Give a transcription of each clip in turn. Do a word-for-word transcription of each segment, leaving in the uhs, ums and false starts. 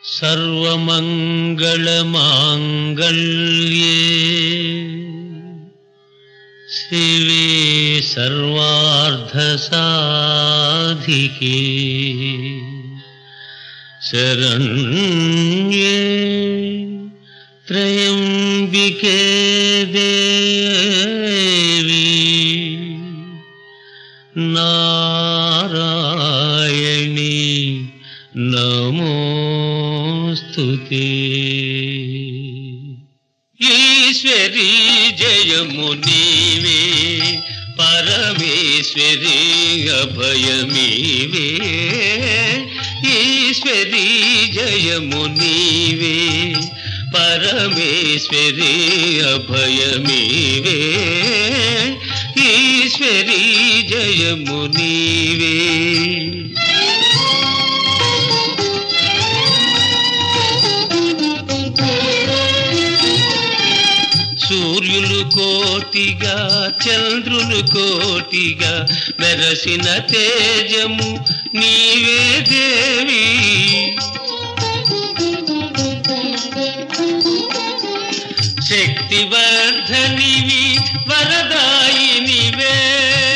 सर्वमंगलमांगल्ये शिवे सर्वार्थसाधिके शरण्ये त्र्यंबिके देवी नारायणी नमोस्तुते। ईश्वरी जयमु नीवे परमेश्वरी अभयमीवे। ईश्वरी जयमु नीवे परमेश्वरी अभयमीवे। ईश्वरी जयमु नीवे। సూర్యులు కోటిగా చంద్రులు కోటిగా మెరసిన తేజము నీవే దేవి। శక్తివర్ధనివి వరదాయినివే।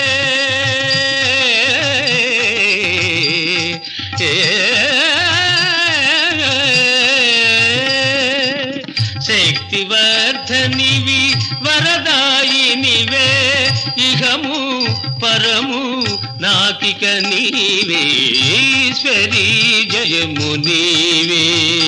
శక్తివర్ధనివి వరదాయినివే ఇహము పరము నాకిక నీవే। ఈశ్వరీ జయము నీవే।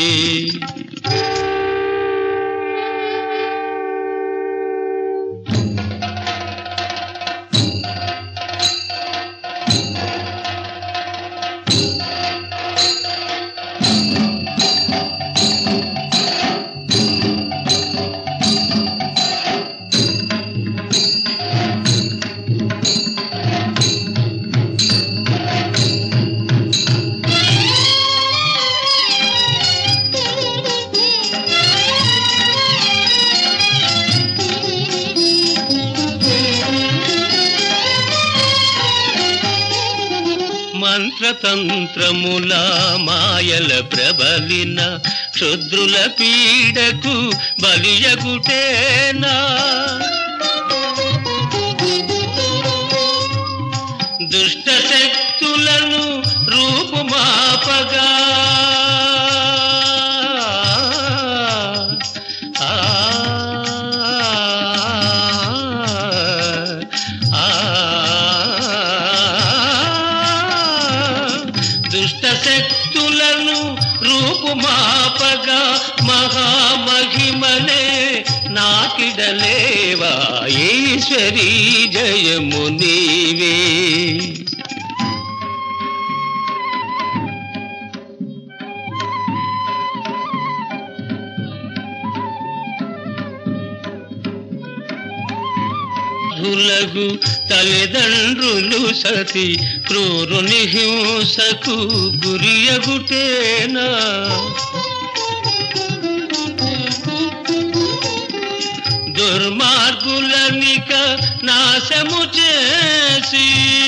మంత్రతంత్రముల మాయల ప్రబలిన క్షుద్రుల పీడకు బలియగుటేనా। దుష్ట శక్తులను రూపుమాపగా దుష్ట శక్తులను రూపుమాపగా మహామహిమనే నాకిడలేవా। ఈశ్వరీ జయము నీవే। దులగు తల్లిదండ్రులు సతి క్రూరుని హింసకు గురియగుటేనా। దుర్మార్గులనిక నాశము చేసి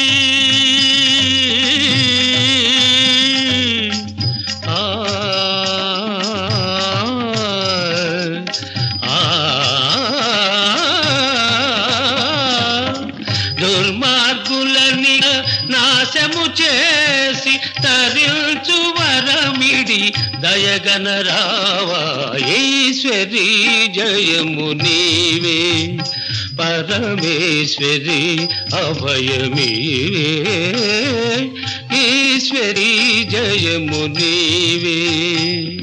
దుర్మార్గులని నాశము చేసి తరించు వరమిడి దయగనరావా। ఈశ్వరీ జయము నీవే పరమేశ్వరి అభయమీవే। ఈశ్వరీ జయము నీవే।